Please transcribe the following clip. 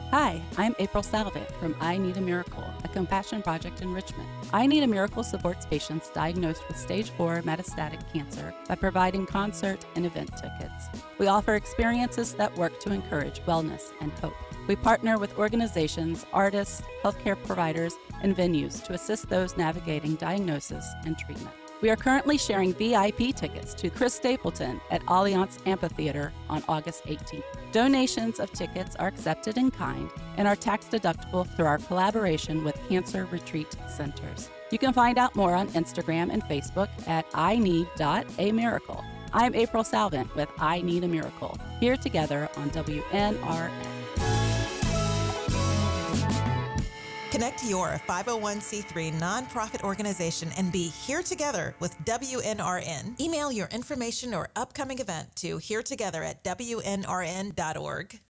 Hi, I'm April Salvant from I Need a Miracle, a compassion project in Richmond. I Need a Miracle supports patients diagnosed with stage 4 metastatic cancer by providing concert and event tickets. We offer experiences that work to encourage wellness and hope. We partner with organizations, artists, healthcare providers, and venues to assist those navigating diagnosis and treatment. We are currently sharing VIP tickets to Chris Stapleton at Allianz Amphitheater on August 18th. Donations of tickets are accepted in kind and are tax deductible through our collaboration with Cancer Retreat Centers. You can find out more on Instagram and Facebook at ineed.amiracle. I'm April Salvant with I Need a Miracle, here together on WNRN. Connect your 501c3 nonprofit organization and be here together with WNRN. Email your information or upcoming event to heretogether@WNRN.org.